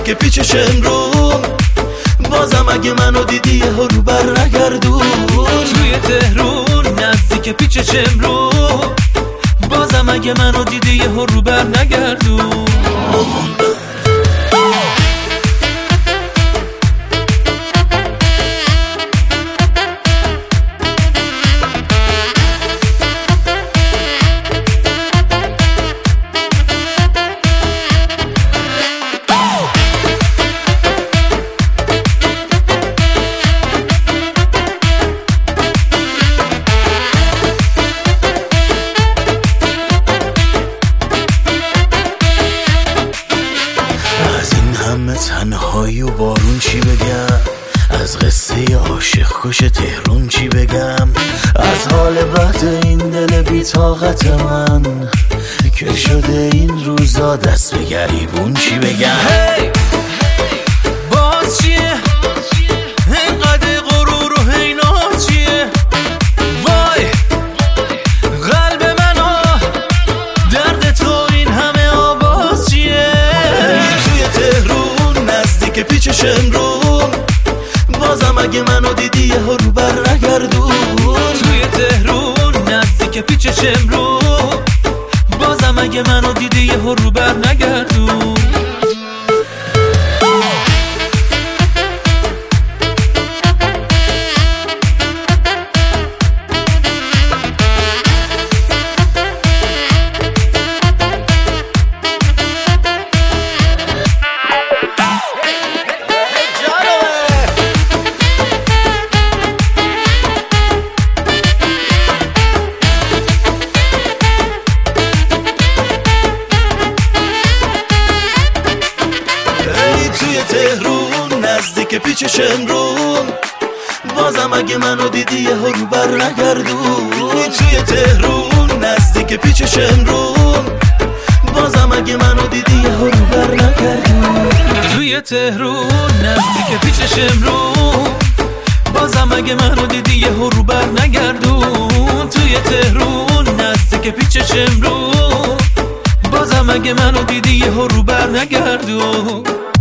نزدیک پیچش امرو، بازم اگه منو دیدی یه رو بر نگردون. توی تهرون نزدیک پیچش امرو، بازم اگه منو دیدی یه رو بر نگردون. تنهایی و بارون چی بگم، از قصه عاشق کش تهرون چی بگم، از حال بد این دل بی‌طاقت من که شده این روزا دست به گریبون چی بگم. هی باز چیه اینقدر غرور و هینا چیه، وای قلب منو درد تو این همه آواز چیه. توی تهرون نزدیک پیچش امرو، بازم اگه منو دیدی یه رو بر نگردون. توی تهرون نزدیک پیچش امرو، بازم اگه منو دیدی یه رو بر نگردون. تهرون نزدیک پیچش امرو، بازم اگه منو دیدی یه رو بر نگردون. توی تهرون نزدیک پیچش امرو، بازم اگه منو دیدی یه رو بر نگردون. توی تهرون نزدیک پیچش امرو، بازم اگه منو دیدی یه رو بر نگردون. توی تهرون نزدیک پیچش امرو، بازم اگه منو دیدی یه رو بر نگردون.